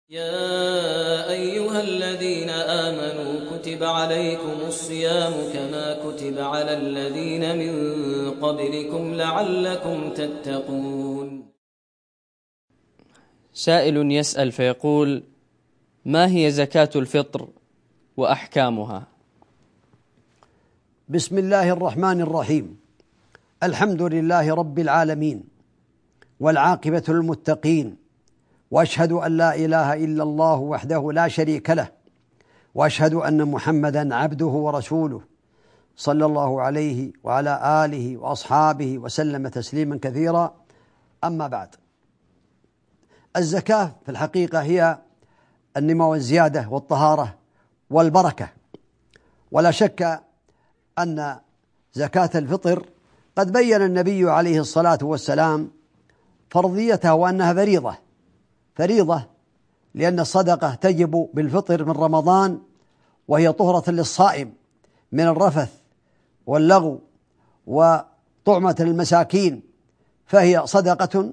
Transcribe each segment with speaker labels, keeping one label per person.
Speaker 1: يا أيها الذين آمنوا كتب عليكم الصيام كما كتب على الذين من قبلكم لعلكم تتقون.
Speaker 2: سائل يسأل فيقول: ما هي زكاة الفطر وأحكامها؟
Speaker 3: بسم الله الرحمن الرحيم. الحمد لله رب العالمين، والعاقبة للمتقين، وأشهد أن لا إله إلا الله وحده لا شريك له، وأشهد أن محمدًا عبده ورسوله صلى الله عليه وعلى آله وأصحابه وسلم تسليما كثيرا. أما بعد، الزكاة في الحقيقة هي النمو والزيادة والطهارة والبركة، ولا شك أن زكاة الفطر قد بين النبي عليه الصلاة والسلام فرضيتها وأنها فريضة لأن الصدقة تجب بالفطر من رمضان، وهي طهرة للصائم من الرفث واللغو وطعمة المساكين، فهي صدقة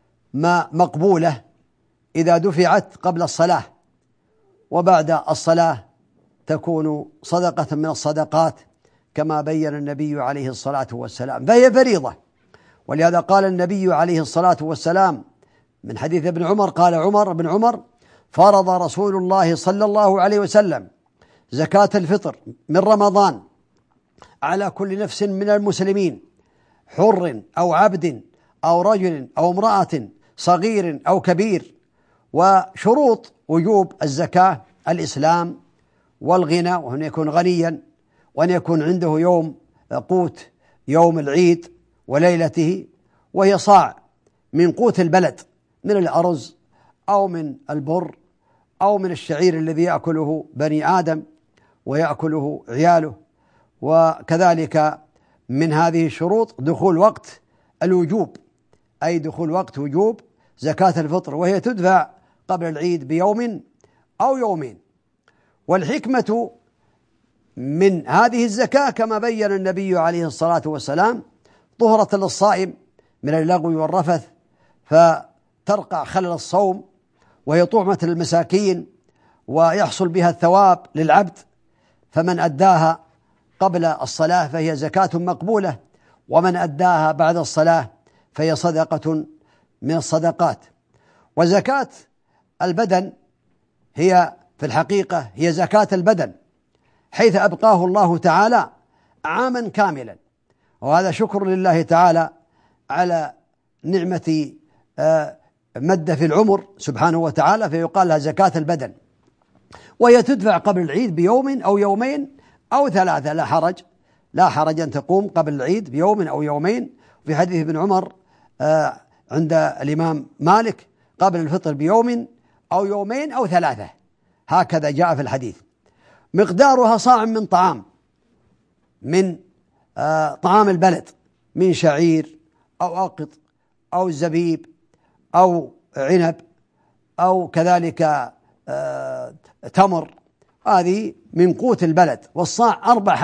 Speaker 3: مقبولة إذا دفعت قبل الصلاة، وبعد الصلاة تكون صدقة من الصدقات كما بين النبي عليه الصلاة والسلام، فهي فريضة. ولهذا قال النبي عليه الصلاة والسلام من حديث ابن عمر، قال عمر بن عمر: فرض رسول الله صلى الله عليه وسلم زكاة الفطر من رمضان على كل نفس من المسلمين، حر أو عبد أو رجل أو امرأة، صغير أو كبير. وشروط وجوب الزكاة الإسلام والغنى، وأن يكون غنيا، وأن يكون عنده يوم قوت يوم العيد وليلته، وهي صاع من قوت البلد من الأرز أو من البر أو من الشعير الذي يأكله بني آدم ويأكله عياله. وكذلك من هذه الشروط دخول وقت الوجوب، أي دخول وقت وجوب زكاة الفطر، وهي تدفع قبل العيد بيوم أو يومين. والحكمة من هذه الزكاة كما بين النبي عليه الصلاة والسلام طهرة للصائم من اللغو والرفث، فترقع خلل الصوم، وهي طعمة للمساكين، ويحصل بها الثواب للعبد. فمن أداها قبل الصلاة فهي زكاة مقبولة، ومن أداها بعد الصلاة فهي صدقة من الصدقات. وزكاة البدن هي في الحقيقة هي زكاة البدن، حيث أبقاه الله تعالى عاما كاملا، وهذا شكر لله تعالى على نعمة مد في العمر سبحانه وتعالى، فيقال لها زكاة البدن، وهي تدفع قبل العيد بيوم أو يومين أو ثلاثة، لا حرج أن تقوم قبل العيد بيوم أو يومين. في حديث ابن عمر عند الإمام مالك قبل الفطر بيوم أو يومين أو ثلاثة، هكذا جاء في الحديث. مقدارها صاع من طعام، من طعام البلد، من شعير أو أقط أو زبيب أو عنب أو كذلك تمر، هذه من قوت البلد. والصاع 4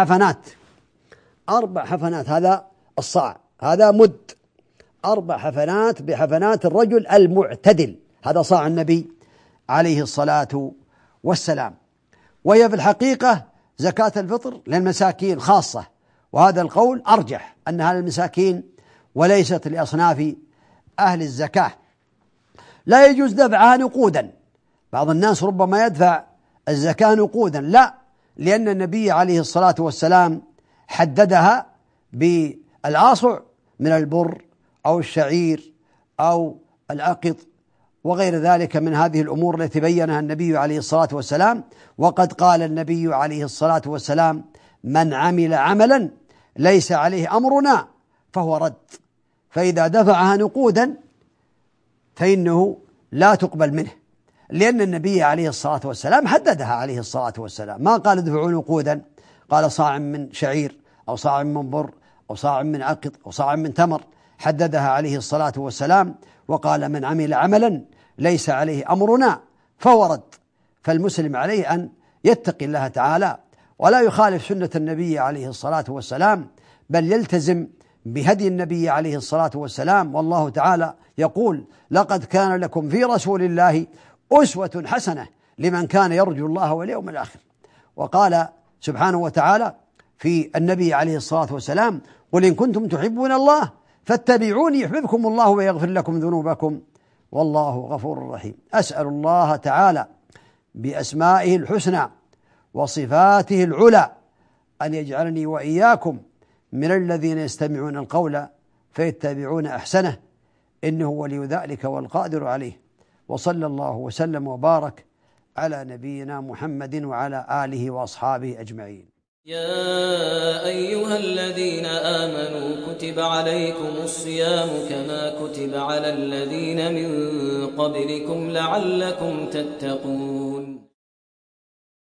Speaker 3: حفنات، هذا الصاع، هذا مد 4 حفنات بحفنات الرجل المعتدل، هذا صاع النبي عليه الصلاة والسلام. وهي في الحقيقة زكاة الفطر للمساكين خاصة، وهذا القول أرجح أنها للمساكين وليست لأصناف أهل الزكاة. لا يجوز دفعها نقودا، بعض الناس ربما يدفع الزكاة نقودا، لا، لأن النبي عليه الصلاة والسلام حددها بالآصع من البر أو الشعير أو العقط وغير ذلك من هذه الأمور التي بينها النبي عليه الصلاة والسلام. وقد قال النبي عليه الصلاة والسلام: من عمل عملا ليس عليه أمرنا فهو رد. فإذا دفعها نقودا فإنه لا تقبل منه، لأن النبي عليه الصلاة والسلام حددها عليه الصلاة والسلام، ما قال ادفعوا نقودا، قال صاع من شعير أو صاع من بر أو صاع من عقط أو صاع من تمر، حددها عليه الصلاة والسلام وقال: من عمل عملا ليس عليه أمرنا فهو رد. فالمسلم عليه أن يتقي الله تعالى ولا يخالف سنة النبي عليه الصلاة والسلام، بل يلتزم بهدي النبي عليه الصلاة والسلام. والله تعالى يقول: لقد كان لكم في رسول الله أسوة حسنة لمن كان يرجو الله واليوم الآخر. وقال سبحانه وتعالى في النبي عليه الصلاة والسلام: قل إن كنتم تحبون الله فاتبعوني يحببكم الله ويغفر لكم ذنوبكم والله غفور رحيم. أسأل الله تعالى بأسمائه الحسنى وصفاته العلى أن يجعلني وإياكم من الذين يستمعون القول فيتبعون أحسنه، إنه ولي ذلك والقادر عليه. وصلى الله وسلم وبارك على نبينا محمد وعلى آله وأصحابه أجمعين.
Speaker 1: يا أيها الذين آمنوا كتب عليكم الصيام كما كتب على الذين من قبلكم لعلكم تتقون.